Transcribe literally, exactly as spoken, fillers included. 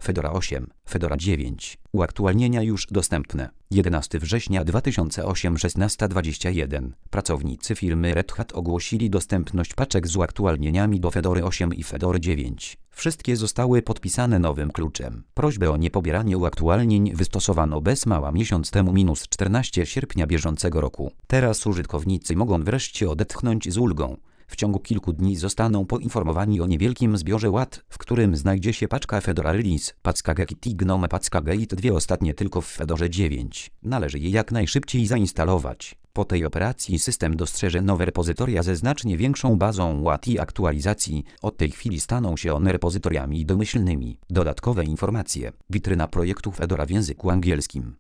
Fedora osiem, Fedora dziewięć. Uaktualnienia już dostępne. jedenastego września dwa tysiące ósmego, szesnasta dwadzieścia jeden. Pracownicy firmy Red Hat ogłosili dostępność paczek z uaktualnieniami do Fedory osiem i Fedory dziewięć. Wszystkie zostały podpisane nowym kluczem. Prośbę o niepobieranie uaktualnień wystosowano bez mała miesiąc temu, minus czternastego sierpnia bieżącego roku. Teraz użytkownicy mogą wreszcie odetchnąć z ulgą. W ciągu kilku dni zostaną poinformowani o niewielkim zbiorze łat, w którym znajdzie się paczka Fedora Release, Packagate i Gnome Packagate, dwie ostatnie tylko w Fedorze dziewięć. Należy je jak najszybciej zainstalować. Po tej operacji system dostrzeże nowe repozytoria ze znacznie większą bazą łat i aktualizacji. Od tej chwili staną się one repozytoriami domyślnymi. Dodatkowe informacje. Witryna projektu Fedora w języku angielskim.